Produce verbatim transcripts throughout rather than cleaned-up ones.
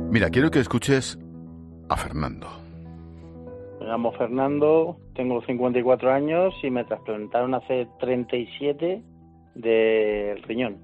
Mira, quiero que escuches a Fernando. Me llamo Fernando, tengo cincuenta y cuatro años y me trasplantaron hace treinta y siete del riñón.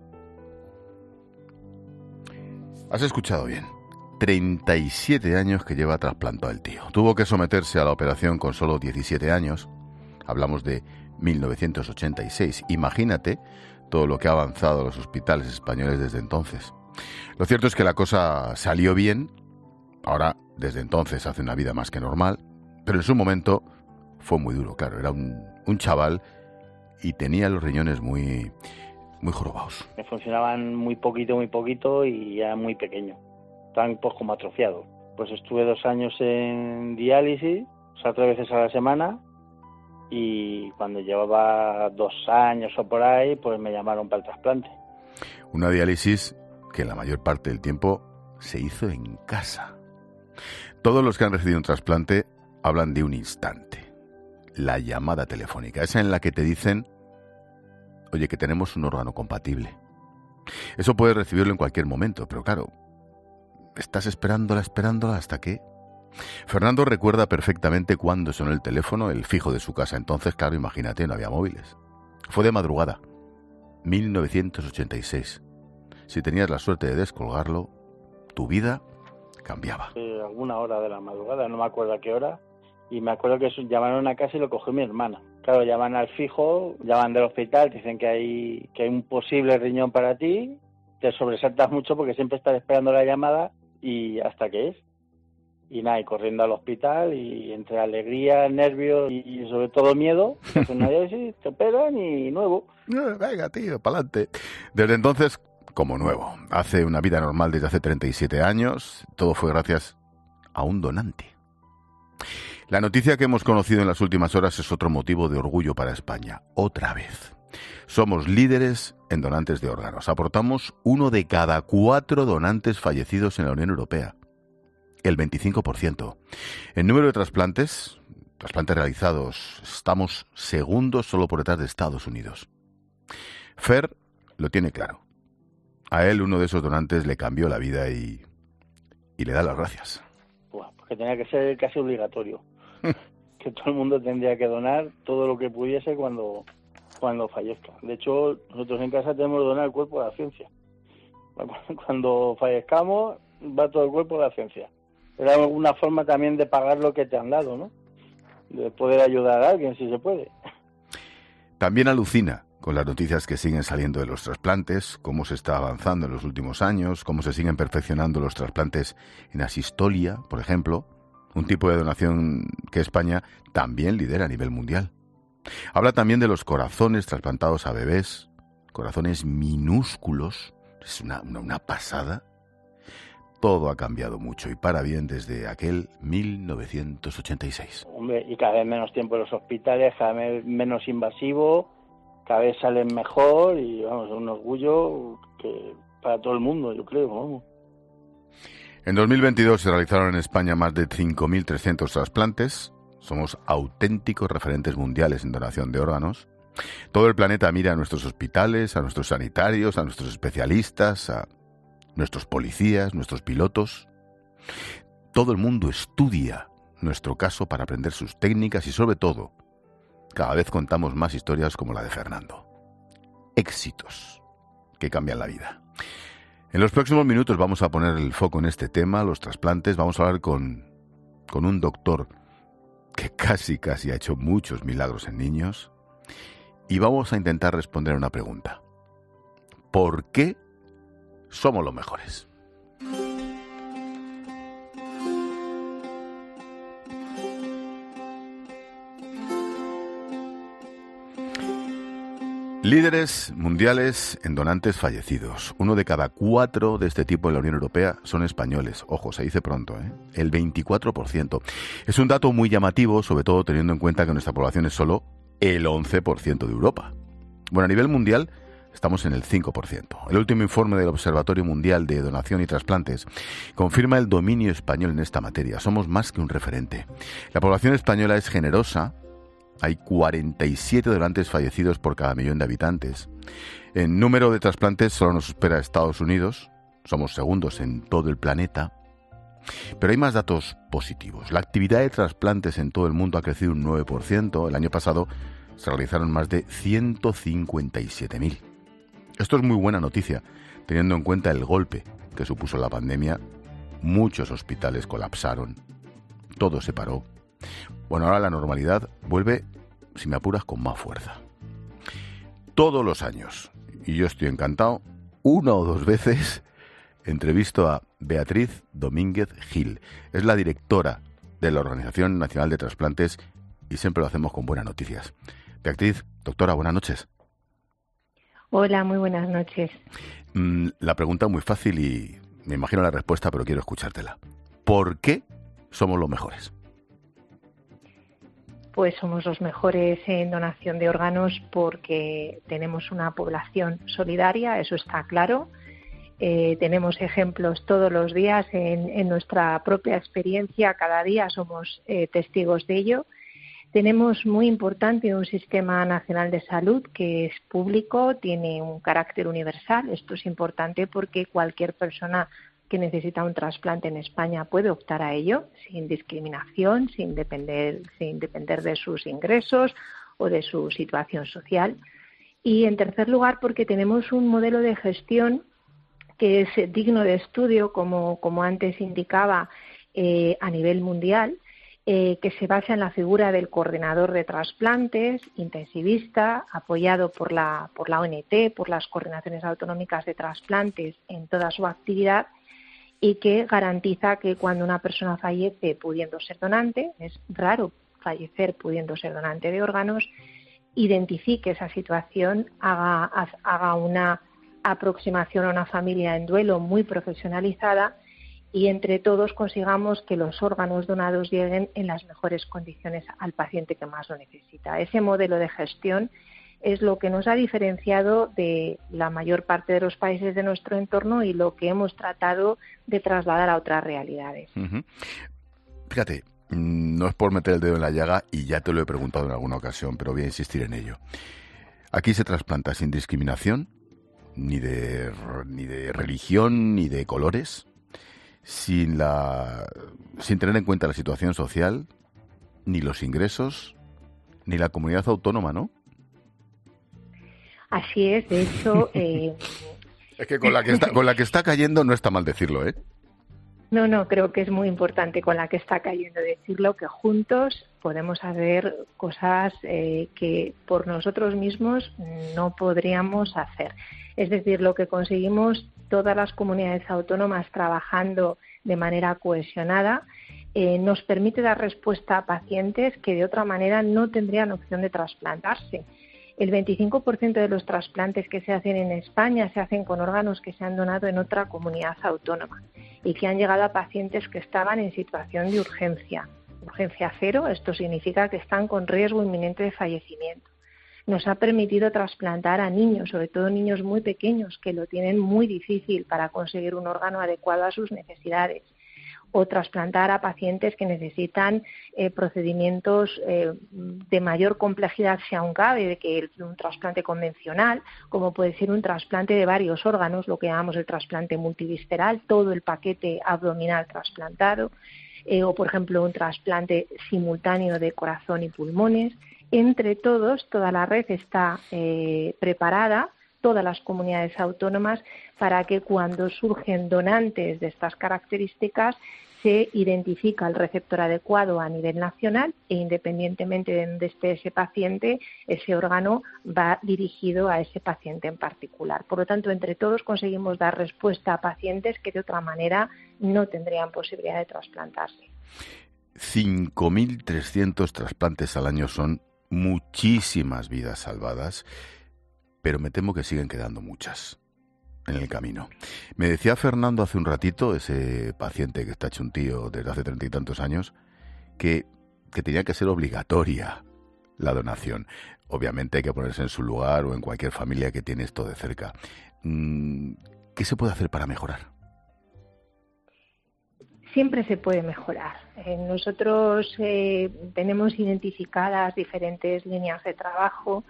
Has escuchado bien. treinta y siete años que lleva trasplantado el tío. Tuvo que someterse a la operación con solo diecisiete años. Hablamos de mil novecientos ochenta y seis. Imagínate todo lo que ha avanzado los hospitales españoles desde entonces. Lo cierto es que la cosa salió bien. Ahora, desde entonces, hace una vida más que normal. Pero en su momento fue muy duro, claro. Era un, un chaval y tenía los riñones muy, muy jorobados. Me funcionaban muy poquito, muy poquito y ya muy pequeño. Estaban pues como atrofiados. Pues estuve dos años en diálisis, o sea, tres veces a la semana. Y cuando llevaba dos años o por ahí, pues me llamaron para el trasplante. Una diálisis que la mayor parte del tiempo se hizo en casa. Todos los que han recibido un trasplante hablan de un instante. La llamada telefónica, esa en la que te dicen, oye, que tenemos un órgano compatible. Eso puedes recibirlo en cualquier momento, pero claro, estás esperándola, esperándola hasta que... Fernando recuerda perfectamente cuándo sonó el teléfono, el fijo de su casa. Entonces, claro, imagínate, no había móviles. Fue de madrugada, mil novecientos ochenta y seis. Si tenías la suerte de descolgarlo, tu vida cambiaba. Eh, alguna hora de la madrugada, no me acuerdo a qué hora, y me acuerdo que llamaron a casa y lo cogió mi hermana. Claro, llaman al fijo, llaman del hospital, te dicen que hay, que hay un posible riñón para ti, te sobresaltas mucho porque siempre estás esperando la llamada y hasta que es. Y nada, y corriendo al hospital y entre alegría, nervios y, y sobre todo miedo, te hacen una diálisis, te operan y nuevo. Eh, venga, tío, pa'lante. Desde entonces, como nuevo. Hace una vida normal desde hace treinta y siete años. Todo fue gracias a un donante. La noticia que hemos conocido en las últimas horas es otro motivo de orgullo para España. Otra vez. Somos líderes en donantes de órganos. Aportamos uno de cada cuatro donantes fallecidos en la Unión Europea. El veinticinco por ciento. En número de trasplantes, trasplantes realizados, estamos segundos solo por detrás de Estados Unidos. Fer lo tiene claro. A él uno de esos donantes le cambió la vida y, y le da las gracias. Bueno, porque tenía que ser casi obligatorio. Que todo el mundo tendría que donar todo lo que pudiese cuando, cuando fallezca. De hecho, nosotros en casa tenemos que donar el cuerpo a la ciencia. Cuando fallezcamos, va todo el cuerpo a la ciencia. Era una forma también de pagar lo que te han dado, ¿no? De poder ayudar a alguien, si se puede. También alucina con las noticias que siguen saliendo de los trasplantes, cómo se está avanzando en los últimos años, cómo se siguen perfeccionando los trasplantes en asistolia, por ejemplo, un tipo de donación que España también lidera a nivel mundial. Habla también de los corazones trasplantados a bebés, corazones minúsculos, es una, una, una pasada. Todo ha cambiado mucho y para bien desde aquel mil novecientos ochenta y seis. Hombre, y cada vez menos tiempo en los hospitales, cada vez menos invasivo, cada vez salen mejor y vamos, un orgullo que para todo el mundo, yo creo, vamos. En dos mil veintidós se realizaron en España más de cinco mil trescientos trasplantes. Somos auténticos referentes mundiales en donación de órganos. Todo el planeta mira a nuestros hospitales, a nuestros sanitarios, a nuestros especialistas, a nuestros policías, nuestros pilotos. Todo el mundo estudia nuestro caso para aprender sus técnicas y, sobre todo, cada vez contamos más historias como la de Fernando. Éxitos que cambian la vida. En los próximos minutos vamos a poner el foco en este tema, los trasplantes. Vamos a hablar con, con un doctor que casi, casi ha hecho muchos milagros en niños. Y vamos a intentar responder a una pregunta. ¿Por qué somos los mejores? Líderes mundiales en donantes fallecidos. Uno de cada cuatro de este tipo en la Unión Europea son españoles. Ojo, se dice pronto, ¿eh? El veinticuatro por ciento. Es un dato muy llamativo, sobre todo teniendo en cuenta que nuestra población es solo el once por ciento de Europa. Bueno, a nivel mundial estamos en el cinco por ciento. El último informe del Observatorio Mundial de Donación y Trasplantes confirma el dominio español en esta materia. Somos más que un referente. La población española es generosa. Hay cuarenta y siete donantes fallecidos por cada millón de habitantes. En número de trasplantes solo nos supera Estados Unidos. Somos segundos en todo el planeta. Pero hay más datos positivos. La actividad de trasplantes en todo el mundo ha crecido un nueve por ciento. El año pasado se realizaron más de ciento cincuenta y siete mil. Esto es muy buena noticia, teniendo en cuenta el golpe que supuso la pandemia. Muchos hospitales colapsaron, todo se paró. Bueno, ahora la normalidad vuelve, si me apuras, con más fuerza. Todos los años, y yo estoy encantado, una o dos veces entrevisto a Beatriz Domínguez Gil. Es la directora de la Organización Nacional de Trasplantes y siempre lo hacemos con buenas noticias. Beatriz, doctora, buenas noches. Hola, muy buenas noches. Mm, la pregunta es muy fácil y me imagino la respuesta, pero quiero escuchártela. ¿Por qué somos los mejores? Pues somos los mejores en donación de órganos porque tenemos una población solidaria, eso está claro. Eh, tenemos ejemplos todos los días en, en nuestra propia experiencia, cada día somos eh, testigos de ello. Tenemos muy importante un sistema nacional de salud que es público, tiene un carácter universal. Esto es importante porque cualquier persona que necesita un trasplante en España puede optar a ello sin discriminación, sin depender, sin depender de sus ingresos o de su situación social. Y en tercer lugar, porque tenemos un modelo de gestión que es digno de estudio, como, como antes indicaba, eh, a nivel mundial, eh, que se basa en la figura del coordinador de trasplantes, intensivista, apoyado por la, por la O N T, por las coordinaciones autonómicas de trasplantes en toda su actividad, y que garantiza que cuando una persona fallece pudiendo ser donante, es raro fallecer pudiendo ser donante de órganos, identifique esa situación, haga, haga una aproximación a una familia en duelo muy profesionalizada y entre todos consigamos que los órganos donados lleguen en las mejores condiciones al paciente que más lo necesita. Ese modelo de gestión es lo que nos ha diferenciado de la mayor parte de los países de nuestro entorno y lo que hemos tratado de trasladar a otras realidades. Uh-huh. Fíjate, no es por meter el dedo en la llaga y ya te lo he preguntado en alguna ocasión, pero voy a insistir en ello. Aquí se trasplanta sin discriminación, ni de, ni de religión, ni de colores, sin, la, sin tener en cuenta la situación social, ni los ingresos, ni la comunidad autónoma, ¿no? Así es, de hecho... Eh... es que con la que, está, con la que está cayendo no está mal decirlo, ¿eh? No, no, creo que es muy importante con la que está cayendo decirlo, que juntos podemos hacer cosas eh, que por nosotros mismos no podríamos hacer. Es decir, lo que conseguimos todas las comunidades autónomas trabajando de manera cohesionada eh, nos permite dar respuesta a pacientes que de otra manera no tendrían opción de trasplantarse. El veinticinco por ciento de los trasplantes que se hacen en España se hacen con órganos que se han donado en otra comunidad autónoma y que han llegado a pacientes que estaban en situación de urgencia. Urgencia cero, esto significa que están con riesgo inminente de fallecimiento. Nos ha permitido trasplantar a niños, sobre todo niños muy pequeños, que lo tienen muy difícil para conseguir un órgano adecuado a sus necesidades. O trasplantar a pacientes que necesitan eh, procedimientos eh, de mayor complejidad, si aún cabe, de que el, un trasplante convencional, como puede ser un trasplante de varios órganos, lo que llamamos el trasplante multivisceral, todo el paquete abdominal trasplantado, eh, o por ejemplo un trasplante simultáneo de corazón y pulmones. Entre todos, toda la red está eh, preparada, todas las comunidades autónomas, para que cuando surgen donantes de estas características se identifica el receptor adecuado a nivel nacional e independientemente de donde esté ese paciente, ese órgano va dirigido a ese paciente en particular. Por lo tanto, entre todos conseguimos dar respuesta a pacientes que de otra manera no tendrían posibilidad de trasplantarse. cinco mil trescientos trasplantes al año son muchísimas vidas salvadas, pero me temo que siguen quedando muchas en el camino. Me decía Fernando hace un ratito, ese paciente que está hecho un tío desde hace treinta y tantos años, que, que tenía que ser obligatoria la donación. Obviamente hay que ponerse en su lugar o en cualquier familia que tiene esto de cerca. ¿Qué se puede hacer para mejorar? Siempre se puede mejorar. Eh, nosotros eh, tenemos identificadas diferentes líneas de trabajo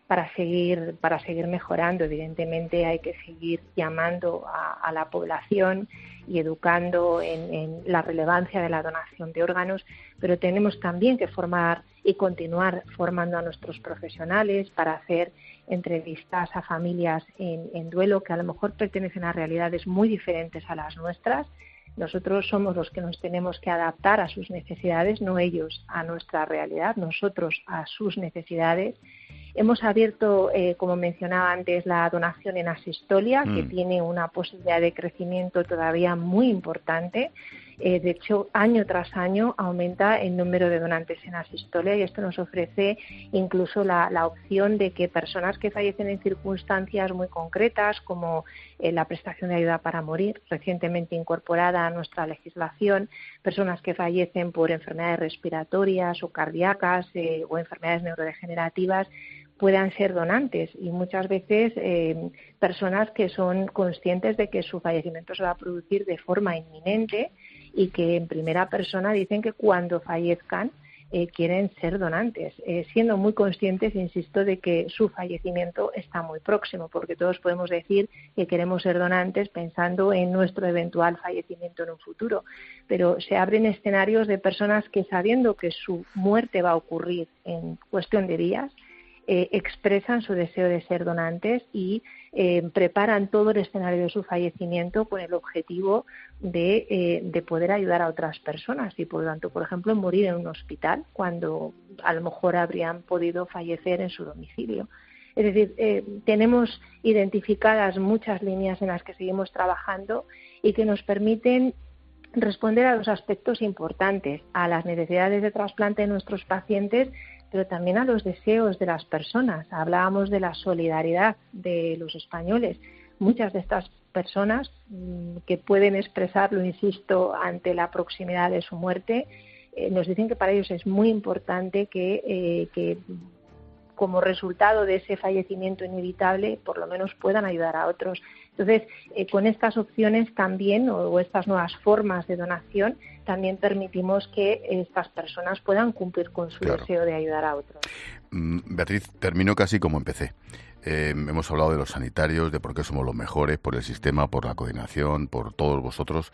para seguir para seguir mejorando. Evidentemente hay que seguir llamando a, a la población y educando en, en la relevancia de la donación de órganos, pero tenemos también que formar y continuar formando a nuestros profesionales para hacer entrevistas a familias en, en duelo que a lo mejor pertenecen a realidades muy diferentes a las nuestras. Nosotros somos los que nos tenemos que adaptar a sus necesidades, no ellos a nuestra realidad, nosotros a sus necesidades. Hemos abierto, eh, como mencionaba antes, la donación en asistolia, mm. que tiene una posibilidad de crecimiento todavía muy importante. Eh, de hecho, año tras año aumenta el número de donantes en asistolia y esto nos ofrece incluso la, la opción de que personas que fallecen en circunstancias muy concretas, como eh, la prestación de ayuda para morir, recientemente incorporada a nuestra legislación, personas que fallecen por enfermedades respiratorias o cardíacas eh, o enfermedades neurodegenerativas, puedan ser donantes y muchas veces eh, personas que son conscientes de que su fallecimiento se va a producir de forma inminente y que en primera persona dicen que cuando fallezcan eh, quieren ser donantes, eh, siendo muy conscientes, insisto, de que su fallecimiento está muy próximo, porque todos podemos decir que queremos ser donantes pensando en nuestro eventual fallecimiento en un futuro, pero se abren escenarios de personas que, sabiendo que su muerte va a ocurrir en cuestión de días, Eh, expresan su deseo de ser donantes y eh, preparan todo el escenario de su fallecimiento con el objetivo de, eh, de poder ayudar a otras personas y, por lo tanto, por ejemplo, morir en un hospital cuando a lo mejor habrían podido fallecer en su domicilio. Es decir, eh, tenemos identificadas muchas líneas en las que seguimos trabajando y que nos permiten responder a los aspectos importantes, a las necesidades de trasplante de nuestros pacientes, pero también a los deseos de las personas. Hablábamos de la solidaridad de los españoles. Muchas de estas personas mmm, que pueden expresarlo, insisto, ante la proximidad de su muerte, eh, nos dicen que para ellos es muy importante que, eh, que como resultado de ese fallecimiento inevitable, por lo menos puedan ayudar a otros. Entonces, eh, con estas opciones también, o, o estas nuevas formas de donación, también permitimos que estas personas puedan cumplir con su claro. deseo de ayudar a otros. Beatriz, termino casi como empecé. Eh, hemos hablado de los sanitarios, de por qué somos los mejores, por el sistema, por la coordinación, por todos vosotros,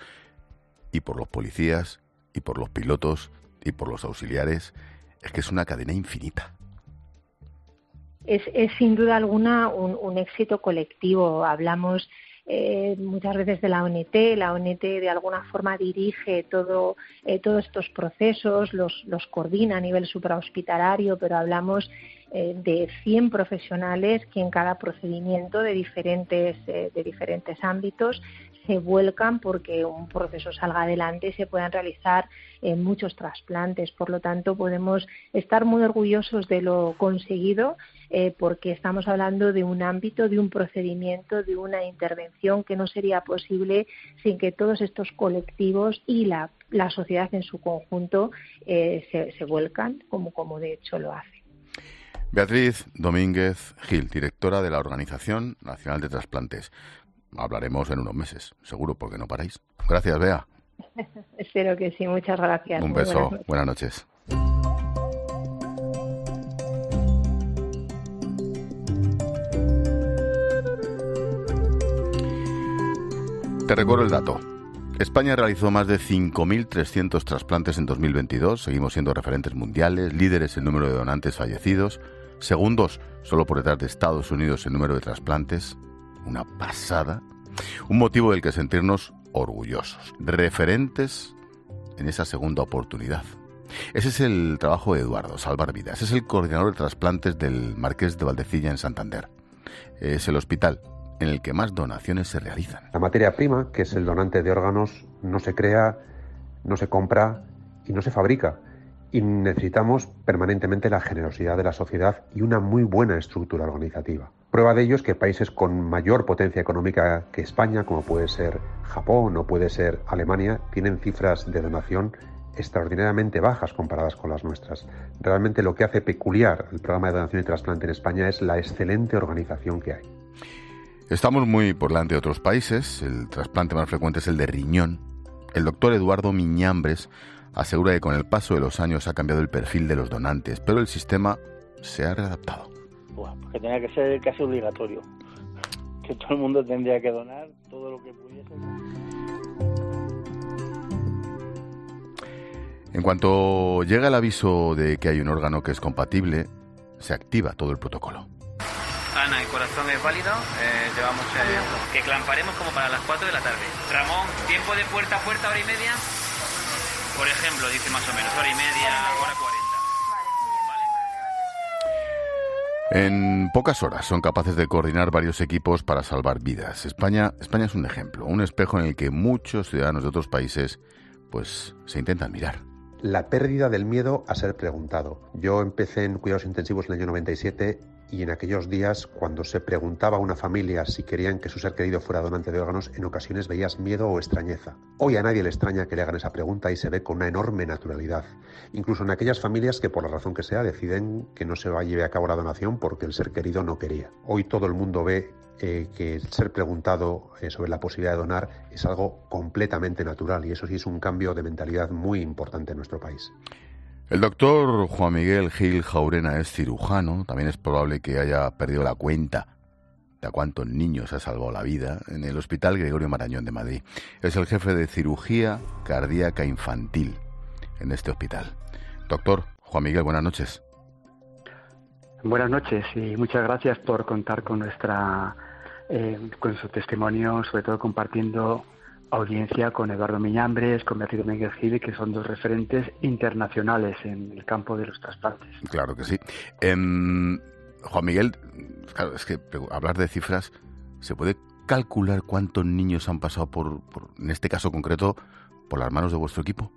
y por los policías, y por los pilotos, y por los auxiliares. Es que es una cadena infinita. Es, es sin duda alguna un, un éxito colectivo. Hablamos eh, muchas veces de la O N T. La O N T de alguna forma dirige todo, eh, todos estos procesos, los, los coordina a nivel suprahospitalario, pero hablamos eh, de cien profesionales que en cada procedimiento de diferentes, eh, de diferentes ámbitos se vuelcan porque un proceso salga adelante y se puedan realizar eh, muchos trasplantes. Por lo tanto, podemos estar muy orgullosos de lo conseguido eh, porque estamos hablando de un ámbito, de un procedimiento, de una intervención que no sería posible sin que todos estos colectivos y la, la sociedad en su conjunto eh, se, se vuelcan, como, como de hecho lo hace. Beatriz Domínguez Gil, directora de la Organización Nacional de Trasplantes. Hablaremos en unos meses, seguro, porque no paráis. Gracias, Bea. Espero que sí, muchas gracias. Un beso, buenas noches. Buenas noches. Te recuerdo el dato. España realizó más de cinco mil trescientos trasplantes en dos mil veintidós. Seguimos siendo referentes mundiales, líderes en número de donantes fallecidos, segundos solo por detrás de Estados Unidos en número de trasplantes. Una pasada, un motivo del que sentirnos orgullosos, referentes en esa segunda oportunidad. Ese es el trabajo de Eduardo, salvar vidas. Es el coordinador de trasplantes del Marqués de Valdecilla en Santander. Es el hospital en el que más donaciones se realizan. La materia prima, que es el donante de órganos, no se crea, no se compra y no se fabrica. Y necesitamos permanentemente la generosidad de la sociedad y una muy buena estructura organizativa. Prueba de ello es que países con mayor potencia económica que España, como puede ser Japón o puede ser Alemania, tienen cifras de donación extraordinariamente bajas comparadas con las nuestras. Realmente lo que hace peculiar el programa de donación y trasplante en España es la excelente organización que hay. Estamos muy por delante de otros países. El trasplante más frecuente es el de riñón. El doctor Eduardo Miñambres asegura que con el paso de los años ha cambiado el perfil de los donantes, pero el sistema se ha readaptado. Buah, porque tenía que ser casi obligatorio. Que todo el mundo tendría que donar todo lo que pudiese. En cuanto llega el aviso de que hay un órgano que es compatible, se activa todo el protocolo. Ana, el corazón es válido, eh, llevamos eh, que clamparemos como para las cuatro de la tarde. Ramón, tiempo de puerta a puerta, hora y media. Por ejemplo, dice más o menos, hora y media, hora cuarenta. ¿Vale? En pocas horas son capaces de coordinar varios equipos para salvar vidas. España, España es un ejemplo, un espejo en el que muchos ciudadanos de otros países pues se intentan mirar. La pérdida del miedo a ser preguntado. Yo empecé en cuidados intensivos en el año noventa y siete y en aquellos días, cuando se preguntaba a una familia si querían que su ser querido fuera donante de órganos, en ocasiones veías miedo o extrañeza. Hoy a nadie le extraña que le hagan esa pregunta y se ve con una enorme naturalidad. Incluso en aquellas familias que, por la razón que sea, deciden que no se va a llevar a cabo la donación porque el ser querido no quería. Hoy todo el mundo ve eh, que el ser preguntado eh, sobre la posibilidad de donar es algo completamente natural, y eso sí es un cambio de mentalidad muy importante en nuestro país. El doctor Juan Miguel Gil Jaurena es cirujano. También es probable que haya perdido la cuenta de a cuántos niños ha salvado la vida en el Hospital Gregorio Marañón de Madrid. Es el jefe de cirugía cardíaca infantil en este hospital. Doctor Juan Miguel, buenas noches. Buenas noches y muchas gracias por contar con nuestra eh, con su testimonio, sobre todo compartiendo audiencia con Eduardo Miñambres, con Beatriz Domínguez Gil, que son dos referentes internacionales en el campo de los trasplantes. Claro que sí. Eh, Juan Miguel, claro, es que hablar de cifras, ¿se puede calcular cuántos niños han pasado por, por, en este caso concreto, por las manos de vuestro equipo?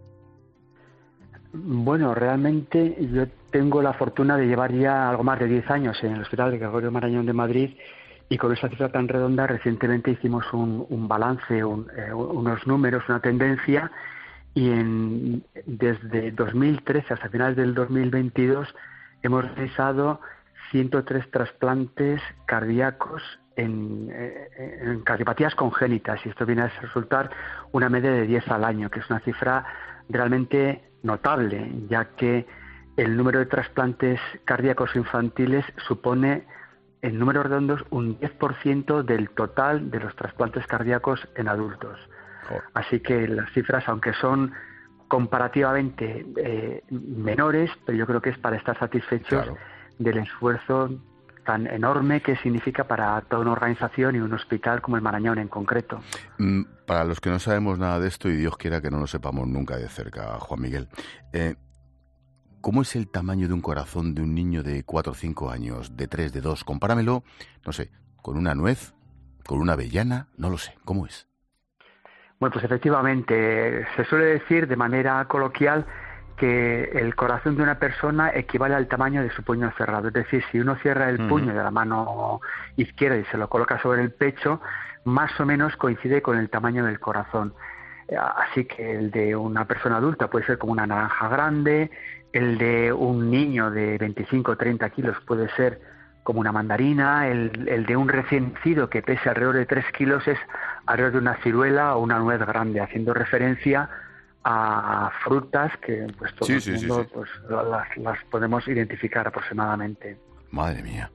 Bueno, realmente yo tengo la fortuna de llevar ya algo más de diez años en el Hospital de Gregorio Marañón de Madrid. Y con esa cifra tan redonda, recientemente hicimos un, un balance, un, eh, unos números, una tendencia, y en, desde dos mil trece hasta finales del dos mil veintidós hemos realizado ciento tres trasplantes cardíacos en, en cardiopatías congénitas, y esto viene a resultar una media de diez al año, que es una cifra realmente notable, ya que el número de trasplantes cardíacos infantiles supone, en números redondos, un diez por ciento del total de los trasplantes cardíacos en adultos. Oh. Así que las cifras, aunque son comparativamente eh, menores, pero yo creo que es para estar satisfechos, claro, del esfuerzo tan enorme que significa para toda una organización y un hospital como el Marañón en concreto. Mm, para los que no sabemos nada de esto, y Dios quiera que no lo sepamos nunca de cerca, Juan Miguel, eh, ¿cómo es el tamaño de un corazón de un niño de cuatro o cinco años, de tres, de dos? Compáramelo, no sé, con una nuez, con una avellana, no lo sé. ¿Cómo es? Bueno, pues efectivamente, se suele decir de manera coloquial que el corazón de una persona equivale al tamaño de su puño cerrado. Es decir, si uno cierra el uh-huh. puño de la mano izquierda y se lo coloca sobre el pecho, más o menos coincide con el tamaño del corazón. Así que el de una persona adulta puede ser como una naranja grande, el de un niño de veinticinco o treinta kilos puede ser como una mandarina, el, el de un recién nacido que pese alrededor de tres kilos es alrededor de una ciruela o una nuez grande, haciendo referencia a frutas que pues todo sí, el mundo sí, sí, sí. pues las, las podemos identificar aproximadamente. Madre mía.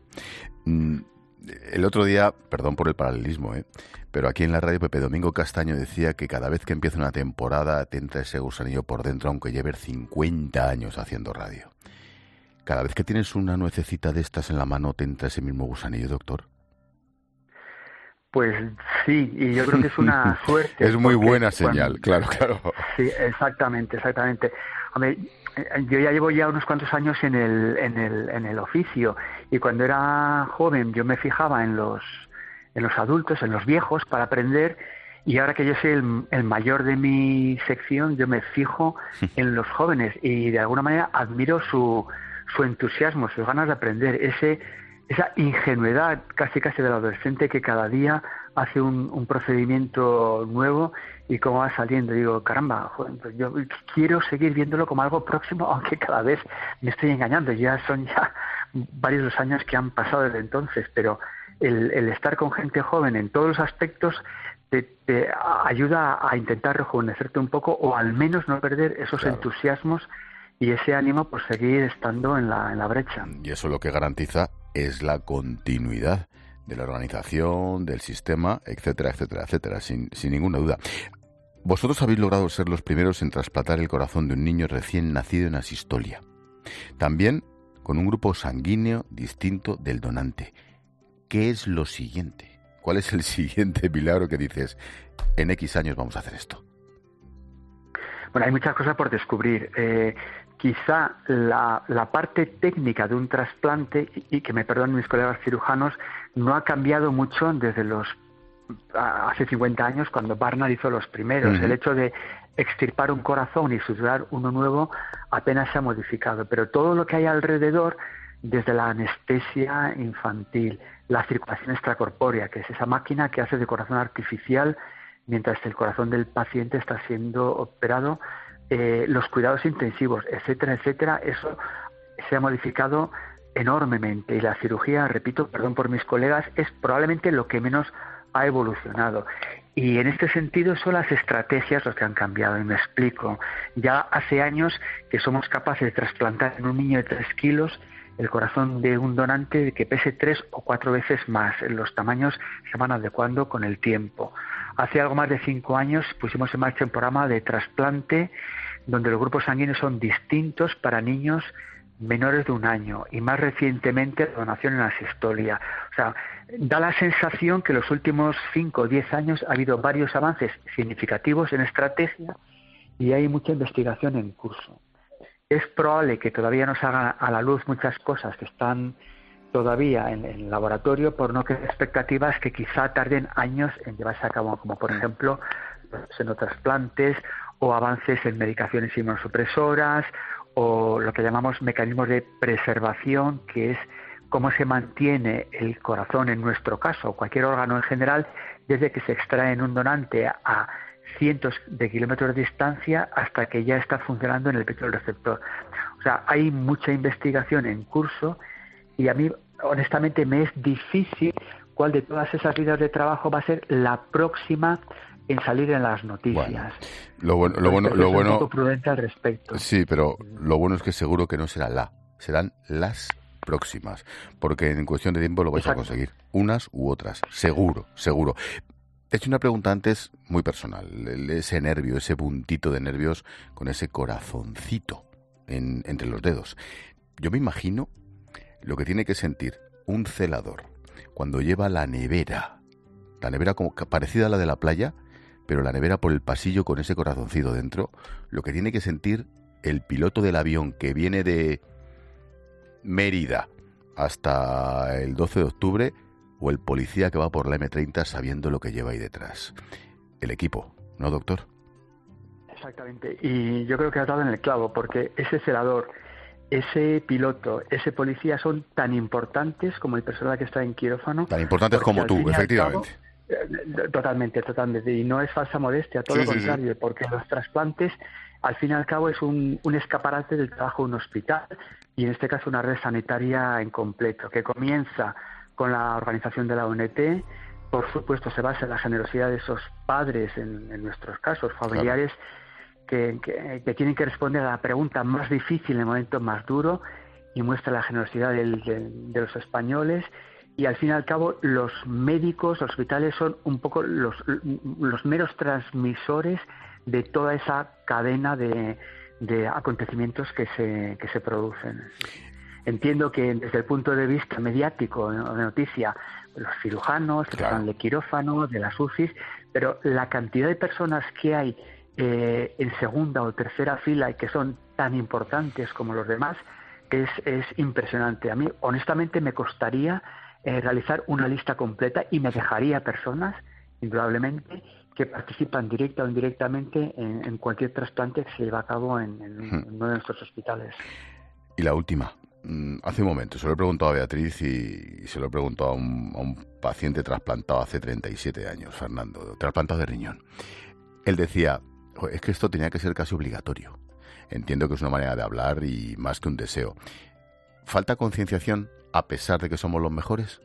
El otro día, perdón por el paralelismo, ¿eh? pero aquí en la radio Pepe Domingo Castaño decía que cada vez que empieza una temporada te entra ese gusanillo por dentro, aunque lleves cincuenta años haciendo radio. Cada vez que tienes una nuececita de estas en la mano, ¿te entra ese mismo gusanillo, doctor? Pues sí, y yo creo que es una suerte. Es muy buena señal, cuando... claro, claro. Sí, exactamente, exactamente. Hombre, yo ya llevo ya unos cuantos años en el, en el, en el oficio, y cuando era joven yo me fijaba en los, en los adultos, en los viejos, para aprender, y ahora que yo soy el, el mayor de mi sección, yo me fijo en los jóvenes, y de alguna manera admiro su, su entusiasmo, sus ganas de aprender, ese... esa ingenuidad casi casi del adolescente que cada día hace un, un procedimiento nuevo y cómo va saliendo. Digo, caramba, joder, pues yo quiero seguir viéndolo como algo próximo, aunque cada vez me estoy engañando. Ya son ya varios los años que han pasado desde entonces, pero el, el estar con gente joven en todos los aspectos te, te ayuda a intentar rejuvenecerte un poco, o al menos no perder esos claro. entusiasmos y ese ánimo por seguir estando en la, en la brecha. Y eso lo que garantiza es la continuidad de la organización, del sistema, etcétera, etcétera, etcétera, sin, sin ninguna duda. Vosotros habéis logrado ser los primeros en trasplantar el corazón de un niño recién nacido en asistolia. También con un grupo sanguíneo distinto del donante. ¿Qué es lo siguiente? ¿Cuál es el siguiente milagro que dices, en X años vamos a hacer esto? Bueno, hay muchas cosas por descubrir. Eh, quizá la, la parte técnica de un trasplante, y, y que me perdonen mis colegas cirujanos, no ha cambiado mucho desde los hace cincuenta años, cuando Barnard hizo los primeros. Uh-huh. El hecho de extirpar un corazón y suturar uno nuevo apenas se ha modificado, pero todo lo que hay alrededor, desde la anestesia infantil, la circulación extracorpórea, que es esa máquina que hace de corazón artificial mientras el corazón del paciente está siendo operado, eh, los cuidados intensivos, etcétera, etcétera, eso se ha modificado enormemente, y la cirugía, repito, perdón por mis colegas, es probablemente lo que menos ha evolucionado. Y en este sentido son las estrategias las que han cambiado, y me explico. Ya hace años que somos capaces de trasplantar en un niño de tres kilos el corazón de un donante que pese tres o cuatro veces más. Los tamaños se van adecuando con el tiempo. Hace algo más de cinco años pusimos en marcha un programa de trasplante donde los grupos sanguíneos son distintos para niños menores de un año, y más recientemente la donación en asistolia. O sea, da la sensación que en los últimos cinco o diez años ha habido varios avances significativos en estrategia y hay mucha investigación en curso. Es probable que todavía no se hagan a la luz muchas cosas que están todavía en el laboratorio, por no crear expectativas que quizá tarden años en llevarse a cabo, como por ejemplo los xenotrasplantes o avances en medicaciones inmunosupresoras, o lo que llamamos mecanismos de preservación, que es cómo se mantiene el corazón en nuestro caso, o cualquier órgano en general, desde que se extrae en un donante a cientos de kilómetros de distancia hasta que ya está funcionando en el pecho del receptor. O sea, hay mucha investigación en curso, y a mí honestamente me es difícil cuál de todas esas líneas de trabajo va a ser la próxima en salir en las noticias. Bueno, lo bueno, lo bueno, lo bueno, un poco prudente al respecto. Sí, pero lo bueno es que seguro que no será la, serán las próximas, porque en cuestión de tiempo lo vais Exacto. a conseguir, unas u otras, seguro, seguro. Te he hecho una pregunta antes muy personal, ese nervio, ese puntito de nervios con ese corazoncito en, entre los dedos. Yo me imagino lo que tiene que sentir un celador cuando lleva la nevera, la nevera como parecida a la de la playa, pero la nevera por el pasillo con ese corazoncito dentro, lo que tiene que sentir el piloto del avión que viene de Mérida hasta el doce de octubre, o el policía que va por la eme treinta sabiendo lo que lleva ahí detrás. El equipo, ¿no, doctor? Exactamente, y yo creo que ha dado en el clavo, porque ese celador, ese piloto, ese policía son tan importantes como el personal que está en quirófano. Tan importantes como tú, efectivamente. Cabo, Totalmente, totalmente. Y no es falsa modestia, todo sí, lo contrario, sí, sí. porque los trasplantes, al fin y al cabo, es un, un escaparate del trabajo de un hospital, y en este caso una red sanitaria en completo, que comienza con la organización de la O N T, por supuesto se basa en la generosidad de esos padres, en, en nuestros casos, familiares, claro. que, que, que tienen que responder a la pregunta más difícil en el momento más duro, y muestra la generosidad del, de, de los españoles. Y al fin y al cabo los médicos, los hospitales son un poco los, los meros transmisores de toda esa cadena de, de acontecimientos que se, que se producen. Entiendo que desde el punto de vista mediático de noticia, los cirujanos, el personal de quirófano, de las U C Is, pero la cantidad de personas que hay eh, en segunda o tercera fila y que son tan importantes como los demás es, es impresionante. A mí honestamente me costaría Eh, realizar una lista completa, y me dejaría personas, indudablemente, que participan directa o indirectamente en, en cualquier trasplante que se lleva a cabo en, en, hmm. en uno de nuestros hospitales. Y la última, hace un momento se lo he preguntado a Beatriz y, y se lo he preguntado a un, a un paciente trasplantado hace treinta y siete años, Fernando, trasplantado de riñón. Él decía, es que esto tenía que ser casi obligatorio. Entiendo que es una manera de hablar y más que un deseo. ¿Falta concienciación a pesar de que somos los mejores?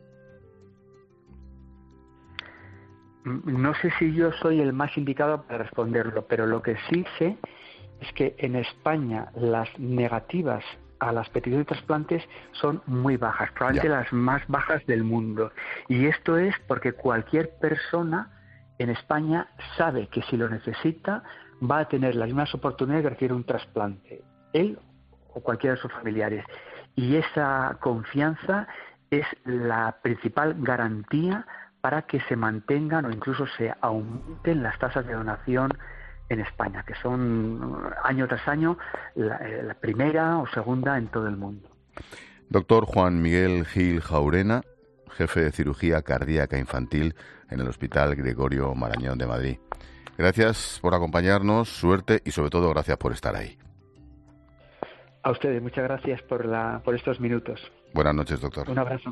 No sé si yo soy el más indicado para responderlo, pero lo que sí sé es que en España las negativas a las peticiones de trasplantes son muy bajas, probablemente Ya. las más bajas del mundo. Y esto es porque cualquier persona en España sabe que si lo necesita va a tener las mismas oportunidades de recibir un trasplante, él o cualquiera de sus familiares. Y esa confianza es la principal garantía para que se mantengan o incluso se aumenten las tasas de donación en España, que son año tras año la, la primera o segunda en todo el mundo. Doctor Juan Miguel Gil Jaurena, jefe de cirugía cardíaca infantil en el Hospital Gregorio Marañón de Madrid. Gracias por acompañarnos, suerte y sobre todo gracias por estar ahí. A ustedes, muchas gracias por, la, por estos minutos. Buenas noches, doctor. Un abrazo.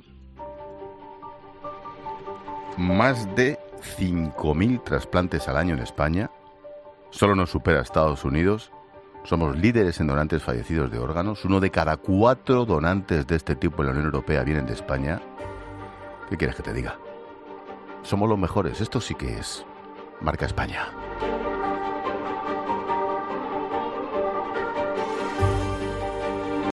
Más de cinco mil trasplantes al año en España. Solo nos supera Estados Unidos. Somos líderes en donantes fallecidos de órganos. Uno de cada cuatro donantes de este tipo en la Unión Europea vienen de España. ¿Qué quieres que te diga? Somos los mejores. Esto sí que es marca España.